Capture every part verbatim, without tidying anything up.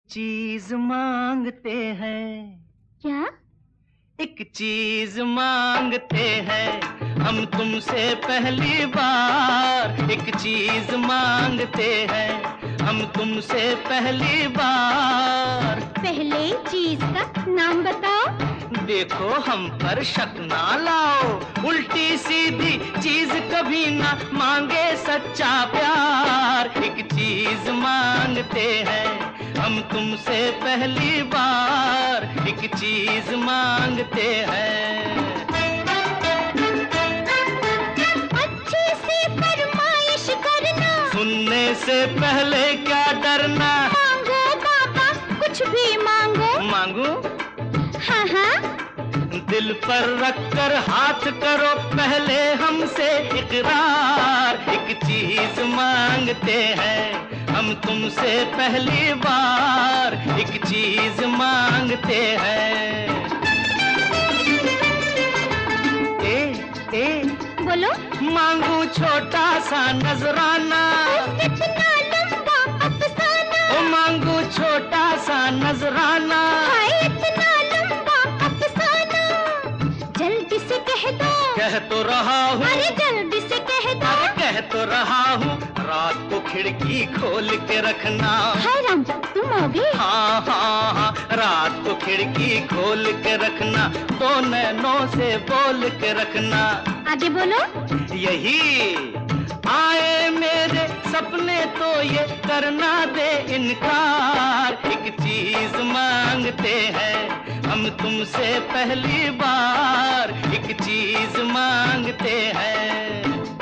चीज मांगते हैं। क्या? एक चीज मांगते हैं हम तुमसे पहली बार। एक चीज मांगते हैं हम तुमसे पहली बार। पहले चीज का नाम बताओ। देखो हम पर शक ना लाओ, उल्टी सीधी चीज कभी ना मांगे सच्चा प्यार। एक चीज मांगते हैं हम तुमसे पहली बार। एक चीज मांगते हैं। अच्छे से फरमाइश करना, सुनने से पहले क्या डरना। मांगो बाबा कुछ भी मांगो। मांगू? हाँ हाँ। दिल पर रखकर हाथ करो पहले हमसे इकरार। एक चीज मांगते हैं हम तुमसे पहली बार। एक चीज मांगते हैं। ए ए बोलो। मांगू छोटा सा नजराना। इतना लंबा अफसाना। ओ मांगू छोटा सा नजराना। हाय इतना लंबा अफसाना। जल्दी से कह दो। कह तो रहा हूँ। अरे जल्दी से कह दो। अरे कह तो रहा हूँ, रात को खिड़की खोल के रखना। हाय राम तुम आ गए। हाँ हाँ हाँ, रात को खिड़की खोल के रखना, दो नैनों से बोल के रखना। आगे बोलो। यही आए मेरे सपने तो ये करना दे इनकार। एक चीज मांगते हैं हम तुमसे पहली बार। एक चीज मांगते हैं।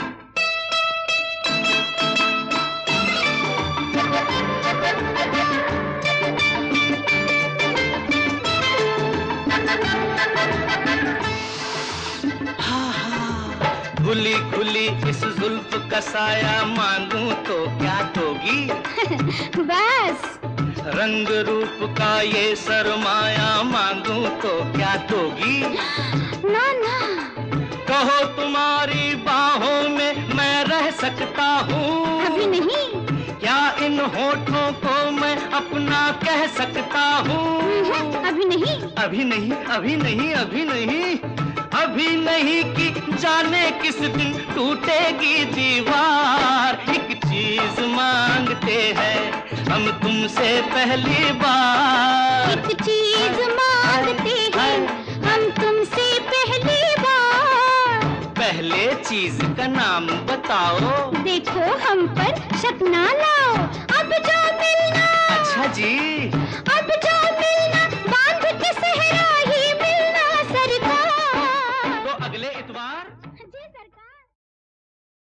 खुली खुली इस जुल्फ का साया मांगूं तो क्या दोगी? बस। रंग रूप का ये सरमाया मांगूं तो क्या दोगी? ना ना। कहो तुम्हारी बाहों में मैं रह सकता हूँ। अभी नहीं। क्या इन होठों को मैं अपना कह सकता हूँ? अभी नहीं। अभी नहीं, अभी नहीं, अभी नहीं, अभी नहीं कि जाने किस दिन टूटेगी दीवार। एक चीज मांगते हैं हम तुमसे पहली बार। एक चीज मांगते हैं हम तुमसे पहली बार। पहले चीज का नाम बताओ। देखो हम पर शक ना लाओ। अब जो मिलना। अच्छा जी। अब जो मिलना बांध के सहरा ही मिलना सरकार। तो अगले इतवार